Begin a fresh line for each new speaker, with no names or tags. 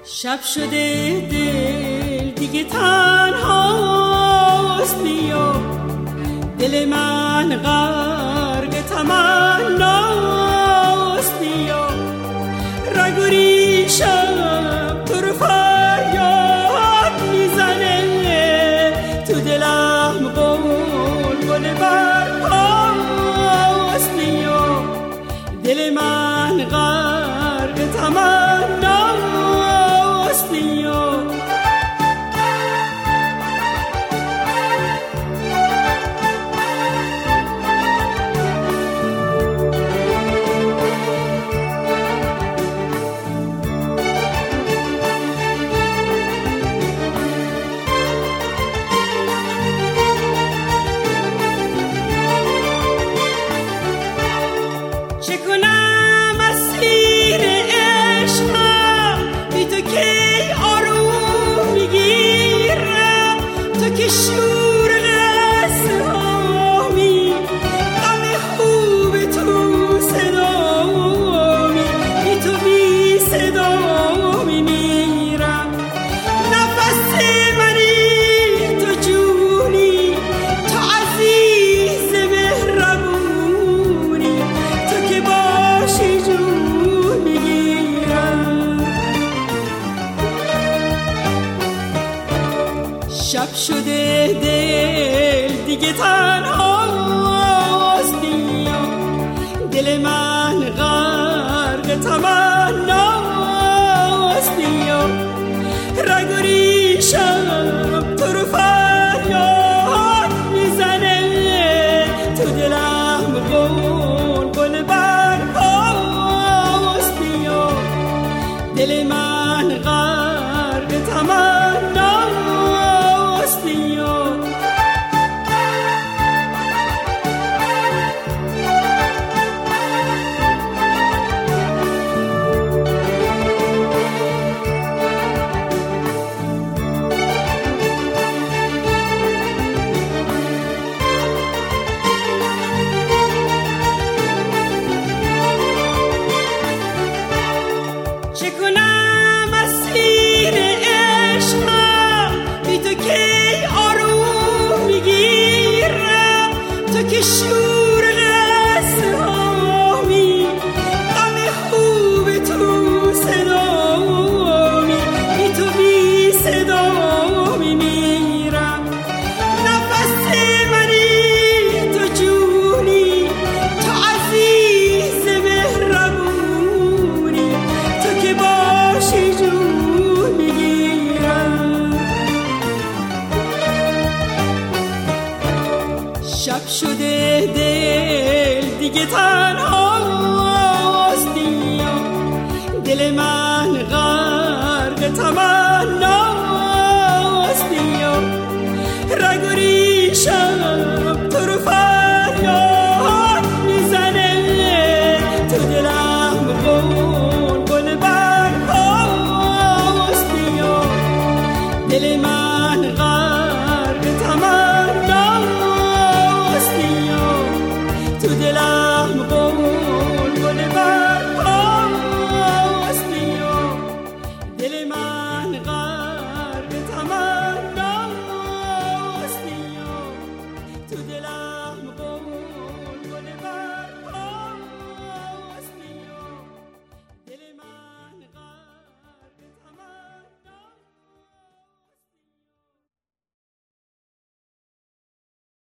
شب شده دل دیگه تنهاست، بیا دل من غرق تمناست، بیا رگ و ریشم تو رو فریاد میزنه، تو دلم قلقل برپاست، بیا دل من غرق تمناست، چه کنم اسیر عشقم، بی تو کی آروم میگیرم، تو که شور قصه‌هامی، غم خوب تو صدامی، بی تو بی صدامی میرم، نفس منی تو جونی، تو عزیز مهربونی، تو که باشی جون میگیرم. شب شده دل دیگه تنهاست، بیا دل من غرق تمناست، بیا رگ و ریشم تو رو فریاد میزنه، تو دلم قلقل برپاست، بیا دل من غرق تمناست، بیا چه کنم اسیر عشقم، بی تو کی آروم میگیرم، تو که شور قصه‌هامی، غم خوب تو صدامی، بی تو بی صدامی میرم، نفس منی تو جونی، تو عزیز مهربونی، تو که باشی جون میگیرم. شب شده دل دیگه تنهاست، بیا دل من غرق تمناست، بیا رگ و ریشم تو رو فریاد میزنه، تو دلم قلقل برپاست، بیا دل من غرق تمناست، بیا تو دلم قلقل برپاست، بیا دل من